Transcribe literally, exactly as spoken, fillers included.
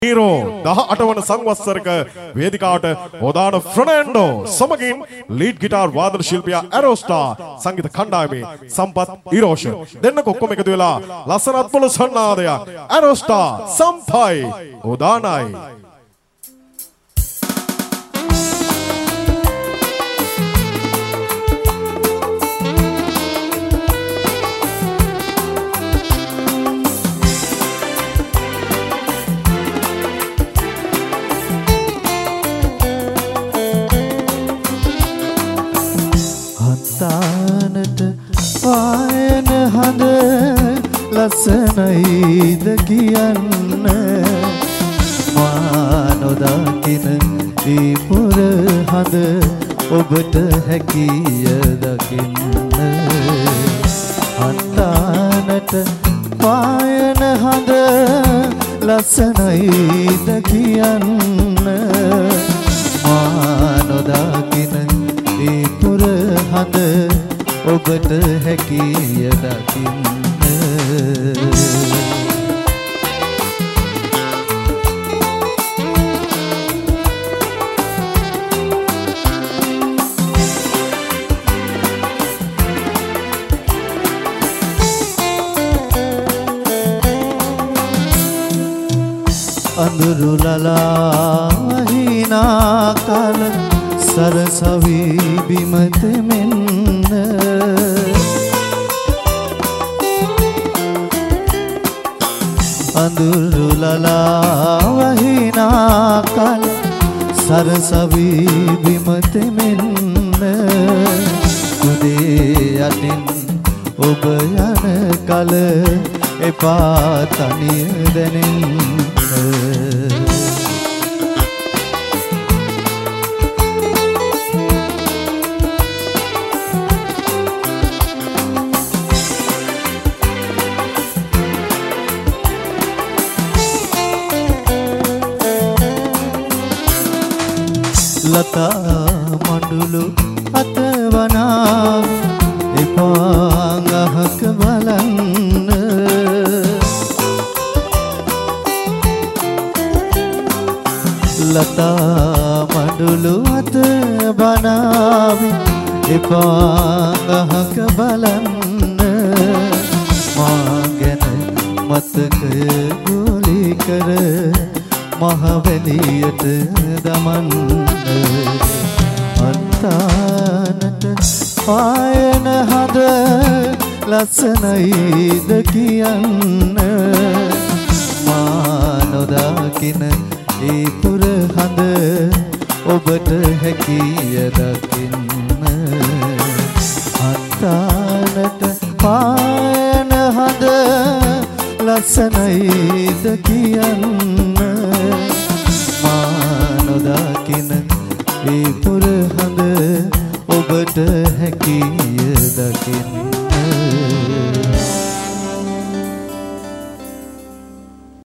Hero දහඅට වන සංවත්සරක වේදිකාවට ඕදාන ෆර්නැන්ඩෝ සමගින් lead guitar වාදන ශිල්පියා ඇරෝස්ටා සංගීත කණ්ඩායමේ සම්පත් ඉරෝෂ දෙන්නක ඔක්කොම එකතු වෙලා ලස්සනත් පොළ සන්නාදයක් ඇරෝස්ටා සම්පයි ඕදානයි තානට පායන හඳ ලස්සනයිද කියන්න මා නොදකින ඒ පුර හඳ ඔබට හැකිය දකින්න තානට පායන හඳ ලස්සනයිද කියන්න මා නොදකින ඒ පුර හඳ ඔබට හැකිය දකින්න අඳුරු ලලා හිනා කල සරසවි බිම තෙමෙන්න අඳුරු ලලා වහිනා කල සරසවි බිම තෙමෙන්න කුඩේ යටින් ඔබ යන කල එපා තනිය දැනෙන්න ලතා මඬුළු අතවනාව එපා ගහක බලන්න ලතා මඬුළු අතවනාව එපා ගහක බලන්න මා ගැන මතකය ගුලි කර මහවැලියට දමන්න අන්තානට පායන හඳ ලස්සනයිද කියන්න මා නොදකින ඒ පුර හඳ ඔබට හැකිය දකින්න අන්තානට පායන හඳ ලස්සනයිද කියන්න නොදකින ඒ පුර හඳ ඔබට හැකිය දකින්න